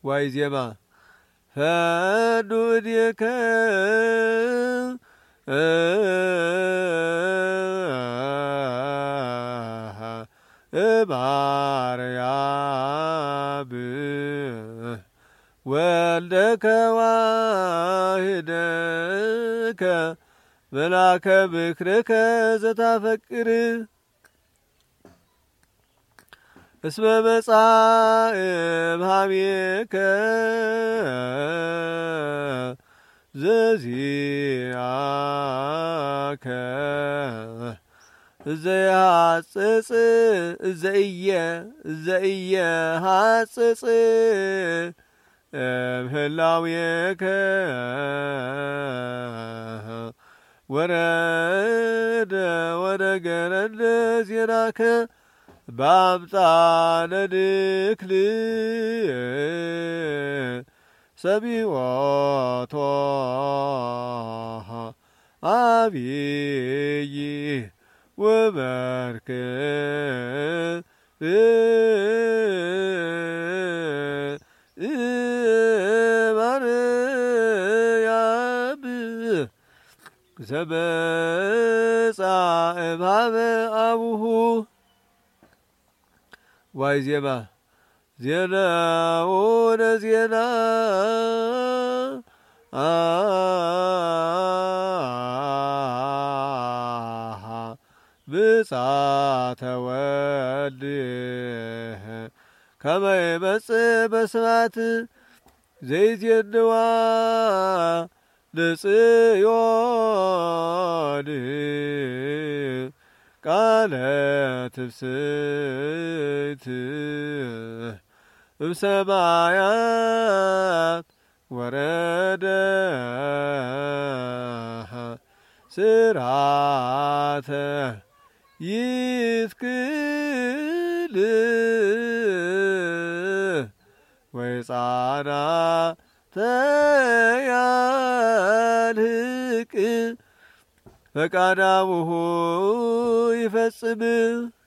ዋይ ዜማ ፈዱ እዴከ ማርያም ወልደከ ዋህደከ መላከ ብክርከ ዘታፈቅር እስመ መጻእ እምኀቤከ ዘዚአከ ዘያጽጽ ዘእየ ሐጽጽ እምህላዌከ ወረደ ወደገረደ ዜናከ በአምጣነ ድክል ሰቢዎቶ አብይ ወበርክ ማርያም ዘመጻ እምኀበ አቡሁ ዋይ ዜማ ዜናውን ዜና ብጻተ ወልድ ከመ ይመጽእ በስብሐት ዘይዜንዋ ለጽዮን ቃለ ትፍስሕት እምሰማያት ወረደ ስርዓተ ይትክል ወይጻና ተያልቅ ፈቃዳሙሁ ይፈጽም